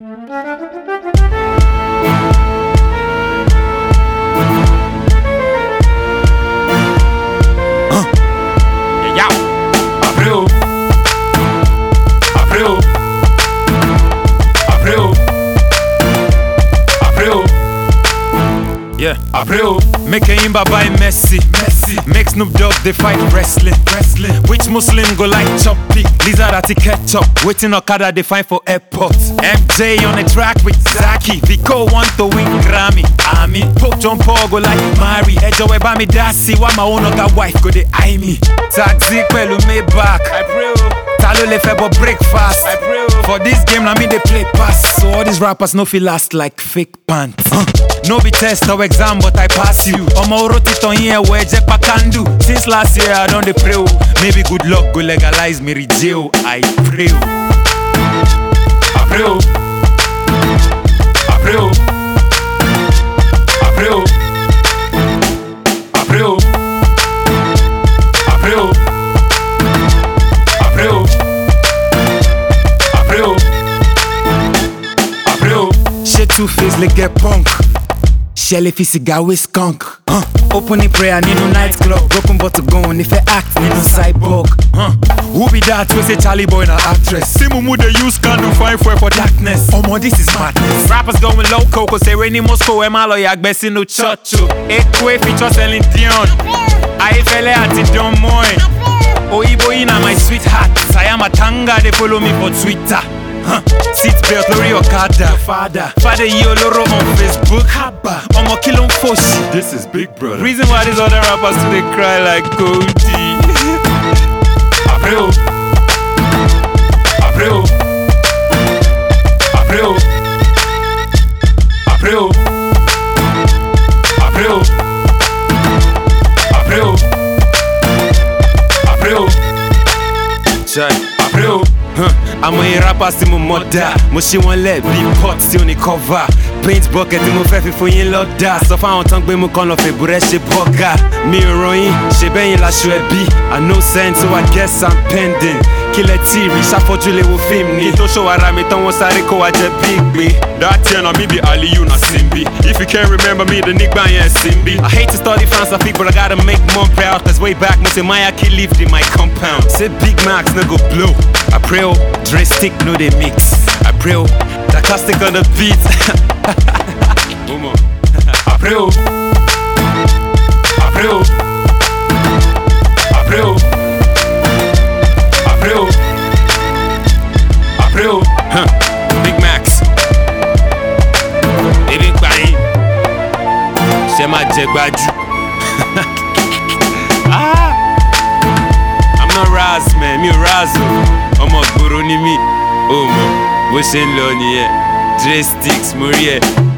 Yeah, Abreu. Make a imba by Messi. Make Snoop Dogg they fight wrestling. Which Muslim go like choppy? Lizard at the ketchup. Waiting Okada they find for airport. MJ on the track with Zaki. Vico want to win Grammy. Ami Pope John Paul go like Mary. Ejo weba mi dasi wa my own oga wife go they eye me. Taxi pelu me back. Abreu. Talo le febo breakfast. For this game na me they play pass. So all these rappers no feel last like fake pants. No be test or exam but I pass you. Omo wrote it on here where Jekpa can do. Since last year I don't dey pray. Maybe good luck go legalize me jail. I pray. Abreu. Abreu. Abreu. Abreu. Abreu. Abreu. Abreu. Abreu. Shit two-face like get punk. Shell if it's a guy with skunk. Opening prayer, need no nightclub. Broken bottle gone, if I act, need no cyborg. Who be that? We say Charlie Boy na actress. Simumu they use candle find for darkness. Omo, this is madness. Rappers going loco, cause they rainy Moscow. Emalo yagbesi no chocho. Ekwe feature selling Dion. I fele at it Don Moy. Oibo ina my sweetheart. Sayama Tanga, they follow me for Twitter. Seatbelt lórí Okada. Father Yoloro on Facebook. Omo kilo foshi. This is Big Brother. Reason why these other rappers today cry like Cody. Abreu. Abreu. Abreu. Abreu. Abreu. Abreu. Abreu. Chai. Abreu. I'm a rapper si mo mother. Mo ṣe wọn lẹ bí pot tí o ní cover. Paint bucket tí mo fẹ́ fi fún yín lọ́dà. Sọ fáwọn tán gbé mú kán lọ fẹ́ búrẹ́ ṣe bọ́gà. Mi ò ròyìn, ṣe bẹ́yìn láṣọ ẹbí. I no sense so I guess I'm pending. Kílẹ̀ tí rí ṣàfọ́jú lè wo fíìmù ni. Kí tó ṣòwò ara mi tán wọ́n sáré kó wa jẹ bí gbé. That year na me be Aliyu na Simbi. If you can't remember me, the nígbà yẹn Simbi. I hate to study France of people, I gotta make more proud. Cause way back, mo say Mayaki lived in my compound. Say Big Macs no go blow. I pray, Dre stick no they mix. I pray, the acoustic on the beat. I pray, I pray, I pray, I pray, I pray. Big Macs. Baby Kwai. Shema Jegbaju. I'm not Raz, man. Me Razo. Omo gboro ni mi. Oh mo, bó ṣe ń lọ nìyẹn. Dre sticks mo rí ẹ.